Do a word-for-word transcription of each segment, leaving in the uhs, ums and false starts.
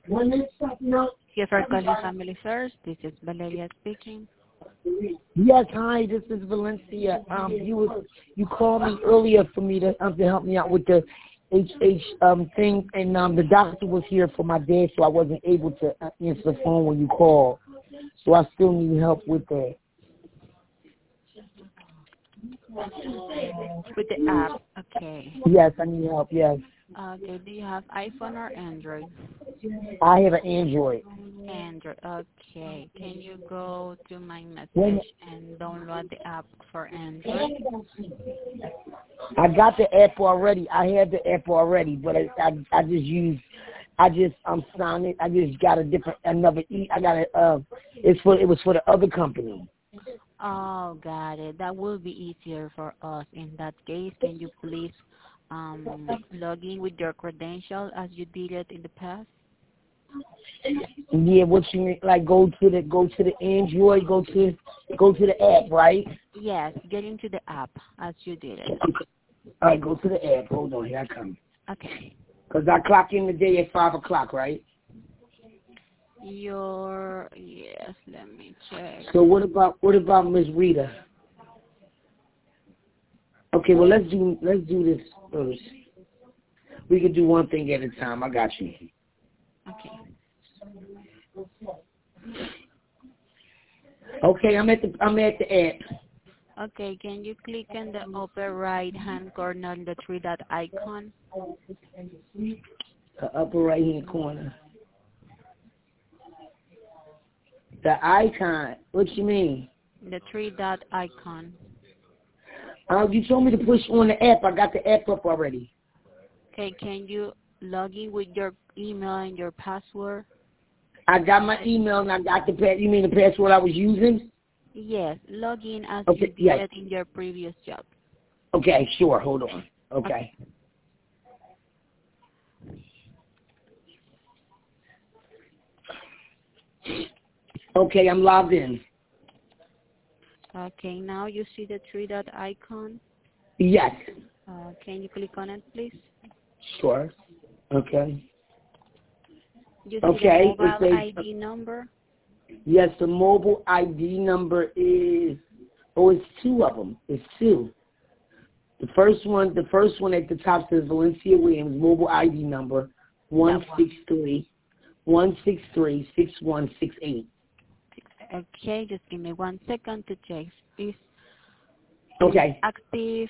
Here for calling Family First. This is Valeria speaking. Yes, hi. This is Valencia. Um, you was you called me earlier for me to um, to help me out with the H H um thing, and um the doctor was here for my dad, so I wasn't able to uh, answer the phone when you called. So I still need help with that. With the app, okay. Yes, I need help. Yes, Okay, do you have iPhone or Android? I have an Android. Android, okay. Can you go to my When message and download the app for Android? I got the app already. I had the app already, but I I, I just used. I just I'm signing. I just got a different another. E, I got a. Uh, it's for it was for the other company. Oh, got it. That will be easier for us. In that case, can you please um, log in with your credential as you did it in the past? Yeah, what you mean? Like go to the go to the Android, go to go to the app, right? Yes, get into the app as you did it. All right, go to the app. Hold on, here I come. Okay. Cause I clock in the day at five o'clock, right? Your yes, let me check. So what about what about Miss Rita? Okay, well let's do let's do this first. We can do one thing at a time. I got you. Okay. Okay, I'm at the I'm at the app. Okay, can you click on the upper right hand corner the three dot icon? The upper right hand corner. The icon. What you mean? The three dot icon. Oh, you told me to push on the app. I got the app up already. Okay, can you log in with your email and your password? I got my email and I got the pass. You mean the password I was using? Yes, log in as you Okay, did yes. it in your previous job. Okay, sure. Hold on. Okay. Okay, I'm logged in. Okay, now you see the three dot icon. Yes. Uh, can you click on it, please? Sure. Okay. You see the Okay. mobile It's I a, D number? yes, the mobile I D number is, oh, it's two of them. It's two. The first one, the first one at the top says Valencia Williams, mobile I D number one six three one six three six one six eight. Okay, just give me one second to check. Is Okay. active?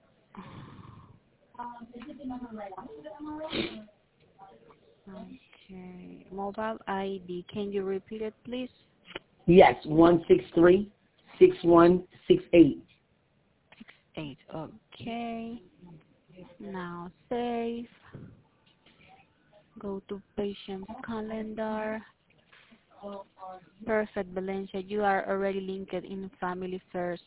Okay, mobile I D. Can you repeat it, please? Yes, one six three six one six eight. Six eight. Okay. Now save. Go to patient's calendar. Perfect, Valencia. You are already linked in Family First.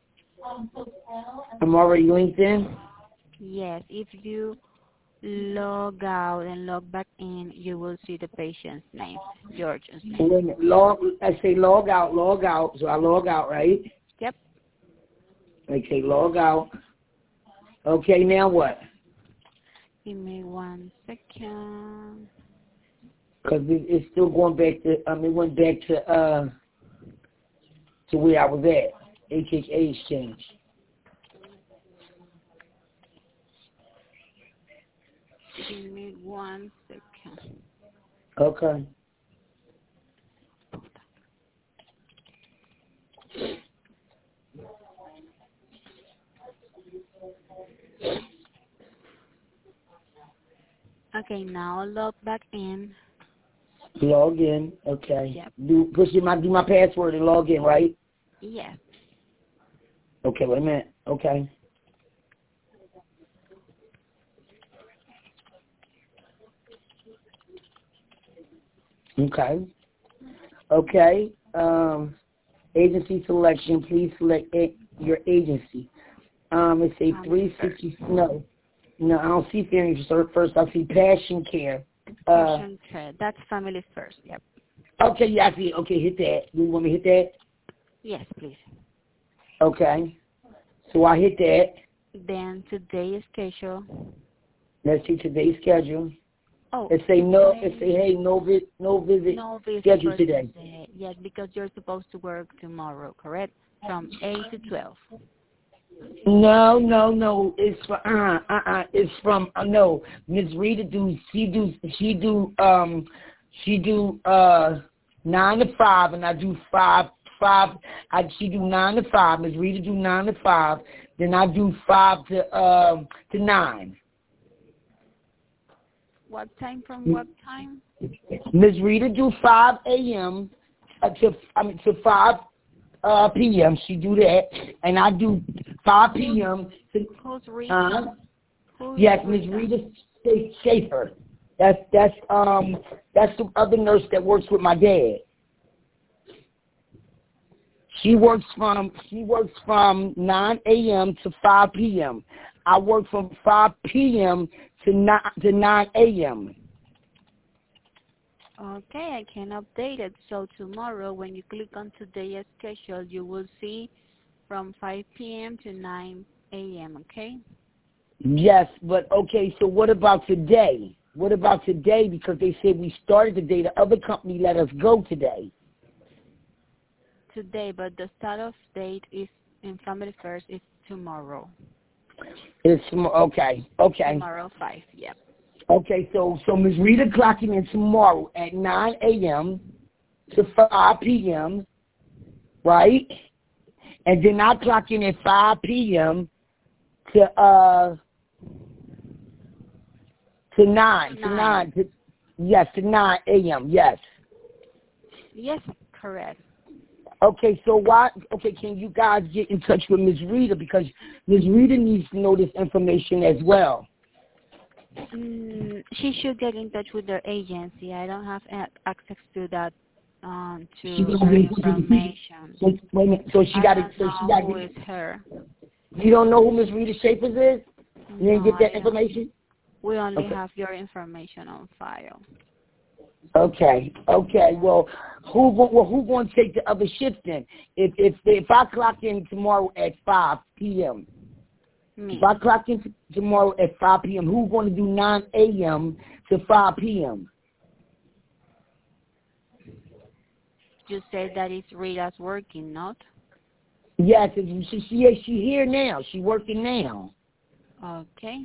I'm already linked in. Yes, if you log out and log back in, you will see the patient's name, George's name. Wait a minute. Log. I say log out, log out. So I log out, right? Yep. Okay, log out. Okay, now what? Give me one second. Because it, it's still going back to. Um, it went back to uh to where I was at. H H A exchange. Give me one second. Okay. Okay, now log back in. Log in. Okay. Yep. Do push in my do my password and log in, right? Yes. Okay. Wait a minute. Okay. Okay. Okay. Um, agency selection. Please select a, your agency. Um, it's a three sixty. No, no, I don't see Family First. I see Passion Care. Uh, Patient care. That's Family First. Yep. okay, yeah, I see. Okay, hit that. You want me to hit that? Yes, please. Okay. So I hit that. Then today's schedule. Let's see today's schedule. Oh, It say no. It say hey, no vi no visit no visit scheduled for today. today. Yes, because you're supposed to work tomorrow, correct? From eight to twelve. No, no, no. It's for uh uh uh. It's from uh, no. Miss Rita do she do she do um she do uh nine to five and I do five five. I she do nine to five. Miss Rita do nine to five. Then I do five to um to nine. What time from what time? Miss Rita do five a m uh, to I mean to five uh p m. She do that, and I do five p m to Who's Rita? uh Who's yes, Miss Rita Schaefer. That's that's um that's the other nurse that works with my dad. She works from she works from nine a m to five p m. I work from five p m to nine to nine a m. Okay, I can update it. So tomorrow, when you click on today's schedule, you will see from five p m to nine a m. Okay. Yes, but okay. So what about today? What about today? Because they said we started today. The other company let us go today. Today, but the start of date is in Family First is tomorrow. It's okay. Okay. Tomorrow five. Yep. Okay, so so Miz Rita clocking in tomorrow at nine a m to five p m, right? And then I clock in at five p m to uh to nine, to Nine. nine, to, yes, to nine a m. Yes. Yes, correct. Okay, so why? Okay, can you guys get in touch with Miz Rita because Miz Rita needs to know this information as well. Mm, she should get in touch with their agency. I don't have a- access to that, um, to She her information. So, wait a minute. So she I got don't to. So know she got who to. is her. You don't know who Miz Rita Schaefer is? You didn't No, get that I don't. information? We only Okay. have your information on file. Okay. Okay. Well, who go- well who going to take the other shift then? If if if I clock in tomorrow at five p m Me. If I clock in t- tomorrow at five p m, who's going to do nine a m to five p m? You said that it's Rita's working, not? Yes, it's- she she she here now. She working now. Okay.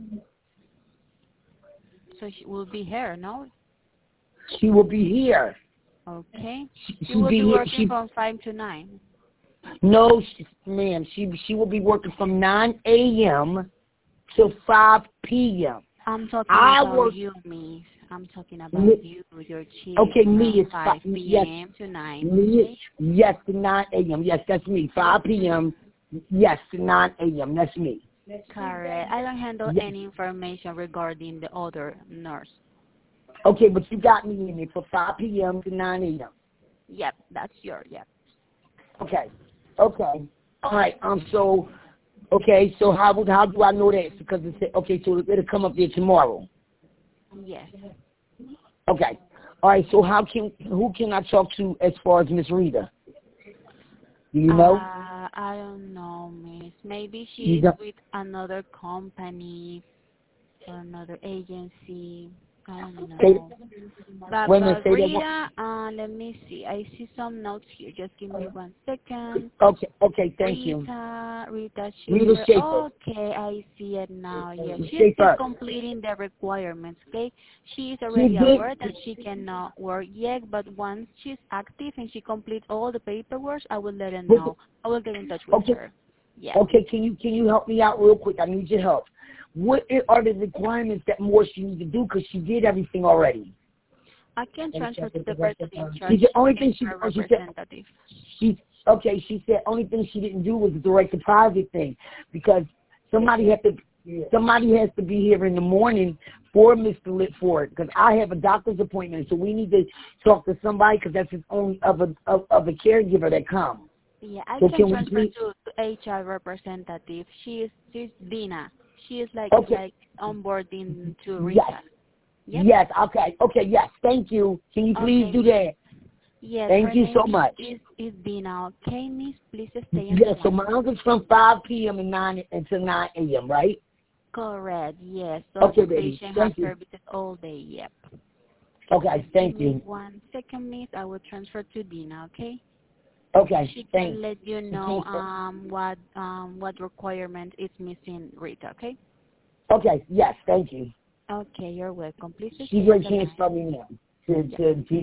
So she will be here, no? She will be here. Okay. She, You she will be be here. working She from five to nine. no, she, ma'am. She she will be working from nine a m to five p m. I'm talking I about work. you, Miss. I'm talking about Me, you, your chief, okay, me from is five fi- p yes. m to nine. Me, Okay? yes, to nine a m. Yes, that's me. five p m. Yes, to nine a m. That's me. Correct. I don't handle Yes. any information regarding the other nurse. Okay, but you got me in it for five p m to nine a m. Yep, that's your, yep. Okay. Okay. All right. Um. So, okay. So how would how do I know that? Because it's okay. So it'll come up there tomorrow. Yes. Okay. All right. So how can who can I talk to as far as Miss Rita? Do you know? Uh, I don't know, Miss. Maybe You she's don't- with another company or another agency. I don't Say, know. But, wait a minute. but Say that one. Rita, uh, let me see. I see some notes here. Just give me one second. Okay. Okay. Thank you. Rita, Rita Rita Schaefer. Schaefer. Okay, I see it now. Yes, she's still Schaefer. completing the requirements. Okay, she is She already did. aware that she cannot work yet, but once she's active and she completes all the paperwork, I will let her know. I will get in touch with Okay. her. Yeah. Okay. Can you can you help me out real quick? I need your help. What i- are the requirements that more she needs to do? Because she did everything already. I can transfer to the person in charge. She the only thing she, Her oh, she said representative. she okay. She said only thing she didn't do was the direct deposit thing because somebody had to somebody has to be here in the morning for Mister Litford because I have a doctor's appointment, so we need to talk to somebody because that's his only other of, of a caregiver that comes. Yeah, I So can can we transfer please? to, to H R representative. She is she's Dina. She is like Okay. like onboarding to Yes. Rita. Yep. Yes. Okay. Okay. Yes. Thank you. Can you please Okay. do that? Yes. Thank Her you name so much. is is Dina. Okay, Miss. Please stay on Yes. the So line. my uncle's from five p m and nine until nine a m. Right? Correct, yes. So Okay, the baby. patient has Thank you. services all day, yep. Okay, thank Give me you. one second, miss. I will transfer to Dina, okay? Okay, She thanks. can let you She know can't- um what um what requirement is missing, Rita, okay? Okay, yes, thank you. Okay, you're welcome. Please She stay on will the line. transfer me now to, Yeah. to, to